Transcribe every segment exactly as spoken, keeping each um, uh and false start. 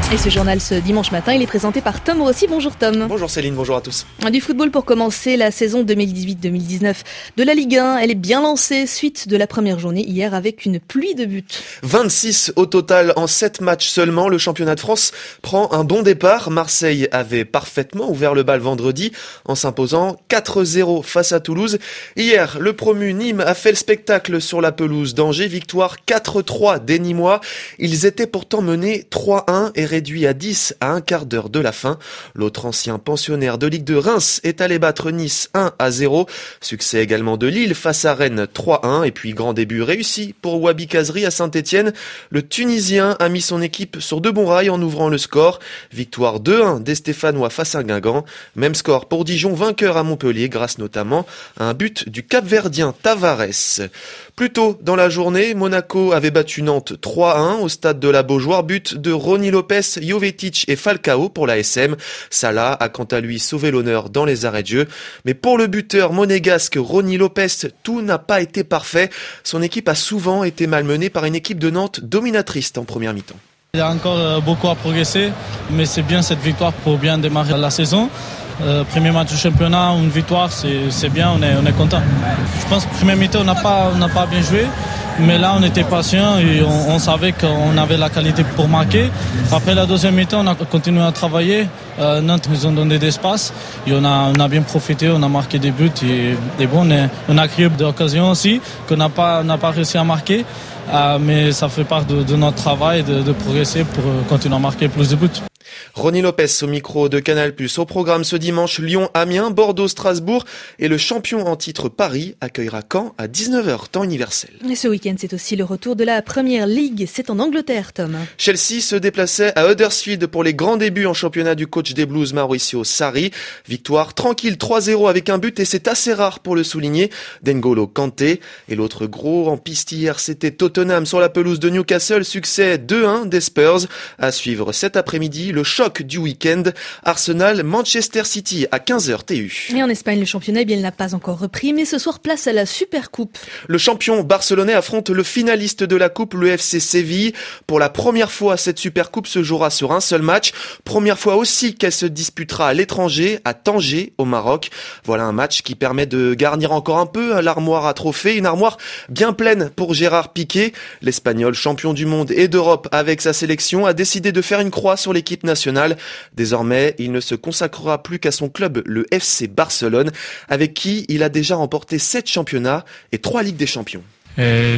Et ce journal ce dimanche matin, il est présenté par Tom Rossi. Bonjour Tom. Bonjour Céline, bonjour à tous. Du football pour commencer la saison deux mille dix-huit deux mille dix-neuf de la Ligue un. Elle est bien lancée suite de la première journée hier avec une pluie de buts. vingt-six au total en sept matchs seulement. Le championnat de France prend un bon départ. Marseille avait parfaitement ouvert le bal vendredi en s'imposant quatre zéro face à Toulouse. Hier, le promu Nîmes a fait le spectacle sur la pelouse d'Angers. Victoire quatre trois des Nîmois. Ils étaient pourtant menés trois un et réduit à dix à un quart d'heure de la fin. L'autre ancien pensionnaire de Ligue deux, Reims, est allé battre Nice un à zéro. Succès également de Lille face à Rennes trois un. Et puis grand début réussi pour Wabi Kazri à Saint-Etienne. Le Tunisien a mis son équipe sur de bons rails en ouvrant le score. Victoire deux un des Stéphanois face à Guingamp. Même score pour Dijon, vainqueur à Montpellier grâce notamment à un but du Cap-Verdien Tavares. Plus tôt dans la journée, Monaco avait battu Nantes trois un au stade de la Beaujoire. But de Rony Lopez, Jovetic et Falcao pour la S M. Salah a quant à lui sauvé l'honneur dans les arrêts de jeu. Mais pour le buteur monégasque Rony Lopez, tout n'a pas été parfait. Son équipe a souvent été malmenée par une équipe de Nantes dominatrice en première mi-temps. Il y a encore beaucoup à progresser, mais c'est bien cette victoire pour bien démarrer la saison. Euh, premier match du championnat, une victoire, c'est, c'est bien, on est, on est content. Je pense que premier mi-temps, on n'a pas, on n'a pas bien joué, mais là, on était patient et on, on savait qu'on avait la qualité pour marquer. Après la deuxième mi-temps, on a continué à travailler. Euh, Nantes nous ont donné d'espace et on a, on a bien profité, on a marqué des buts et, et bon, on, est, on a créé des occasions aussi qu'on n'a pas, on n'a pas réussi à marquer. Euh, mais ça fait part de, de notre travail de, de progresser pour continuer à marquer plus de buts. Rony Lopez au micro de Canal plus. Au programme ce dimanche, Lyon-Amiens, Bordeaux-Strasbourg et le champion en titre Paris accueillera Caen à dix-neuf heures, temps universel. Et ce week-end, c'est aussi le retour de la Première Ligue. C'est en Angleterre, Tom. Chelsea se déplaçait à Huddersfield pour les grands débuts en championnat du coach des Blues Mauricio Sarri. Victoire tranquille trois zéro avec un but et c'est assez rare pour le souligner. N'Golo Kanté. Et l'autre gros en piste hier, c'était Tottenham sur la pelouse de Newcastle. Succès deux un des Spurs. À suivre cet après-midi, le choc du week-end, Arsenal-Manchester City à quinze heures T U. Et en Espagne, le championnat, eh bien, il n'a pas encore repris, mais ce soir, place à la Supercoupe. Le champion barcelonais affronte le finaliste de la Coupe, le F C Séville. Pour la première fois, cette Supercoupe se jouera sur un seul match. Première fois aussi qu'elle se disputera à l'étranger, à Tanger, au Maroc. Voilà un match qui permet de garnir encore un peu l'armoire à trophées. Une armoire bien pleine pour Gérard Piqué. L'Espagnol, champion du monde et d'Europe avec sa sélection, a décidé de faire une croix sur l'équipe nationale. Désormais, il ne se consacrera plus qu'à son club, le F C Barcelone, avec qui il a déjà remporté sept championnats et trois Ligues des Champions. J'ai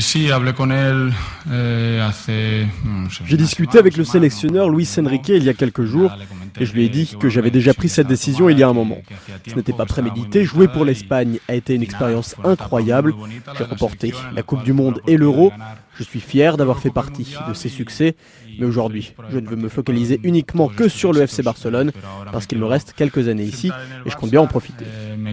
discuté avec le sélectionneur Luis Enrique il y a quelques jours et je lui ai dit que j'avais déjà pris cette décision il y a un moment. Ce n'était pas prémédité, jouer pour l'Espagne a été une expérience incroyable. J'ai remporté la Coupe du Monde et l'Euro. Je suis fier d'avoir fait partie de ces succès, mais aujourd'hui, je ne veux me focaliser uniquement que sur le F C Barcelone parce qu'il me reste quelques années ici et je compte bien en profiter.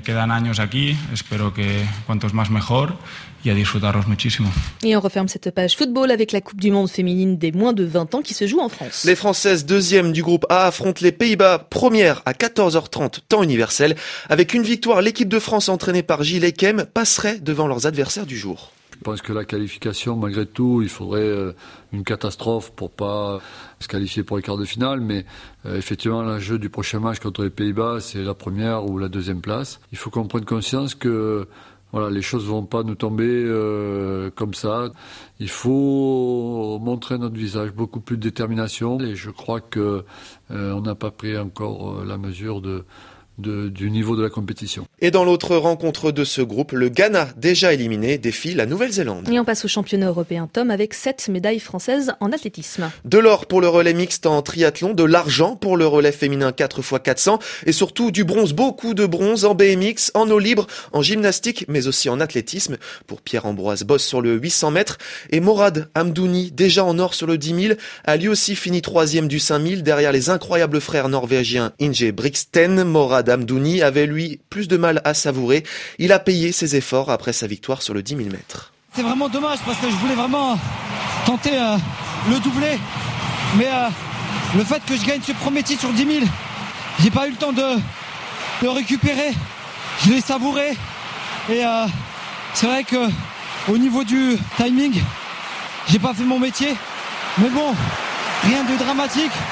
Et on referme cette page football avec la Coupe du Monde féminine des moins de vingt ans qui se joue en France. Les Françaises deuxième du groupe A affrontent les Pays-Bas première à quatorze heures trente temps universel. Avec une victoire, l'équipe de France entraînée par Gilles Eckem passerait devant leurs adversaires du jour. Je pense que la qualification, malgré tout, il faudrait une catastrophe pour pas se qualifier pour les quarts de finale. Mais euh, effectivement, l'enjeu du prochain match contre les Pays-Bas, c'est la première ou la deuxième place. Il faut qu'on prenne conscience que voilà, les choses vont pas nous tomber euh, comme ça. Il faut montrer notre visage, beaucoup plus de détermination. Et je crois que euh, on n'a pas pris encore euh, la mesure de De, du niveau de la compétition. Et dans l'autre rencontre de ce groupe, le Ghana, déjà éliminé, défie la Nouvelle-Zélande. Et on passe au championnat européen, Tom, avec sept médailles françaises en athlétisme. De l'or pour le relais mixte en triathlon, de l'argent pour le relais féminin quatre fois quatre cents et surtout du bronze, beaucoup de bronze en B M X, en eau libre, en gymnastique, mais aussi en athlétisme pour Pierre-Ambroise Boss sur le huit cents mètres et Morad Hamdouni, déjà en or sur le dix mille, a lui aussi fini troisième du cinq mille derrière les incroyables frères norvégiens Inge Brigsten. Morad Hamdouni avait lui plus de mal à savourer. Il a payé ses efforts après sa victoire sur le dix mille mètres. C'est vraiment dommage parce que je voulais vraiment tenter euh, le doublé. Mais euh, le fait que je gagne ce premier titre sur dix mille, j'ai pas eu le temps de, de récupérer. Je l'ai savouré. Et euh, c'est vrai que au niveau du timing, j'ai pas fait mon métier. Mais bon, rien de dramatique.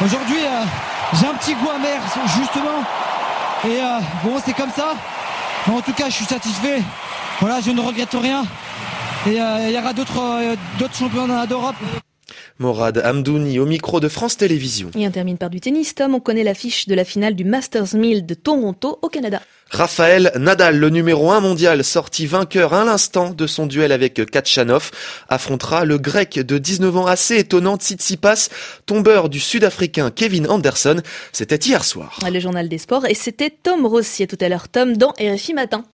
Aujourd'hui, euh, j'ai un petit goût amer, justement. Et euh, bon, c'est comme ça. Mais en tout cas, je suis satisfait. Voilà, je ne regrette rien. Et euh, il y aura d'autres, euh, d'autres championnats d'Europe. Morad Amdouni au micro de France Télévisions. Et on termine par du tennis. Tom, on connaît l'affiche de la finale du Masters mille de Toronto au Canada. Rafael Nadal, le numéro un mondial, sorti vainqueur à l'instant de son duel avec Khachanov, affrontera le grec de dix-neuf ans assez étonnant Tsitsipas, tombeur du sud-africain Kevin Anderson. C'était hier soir. Le journal des sports et c'était Tom Rossi. À tout à l'heure, Tom, dans R F I Matin.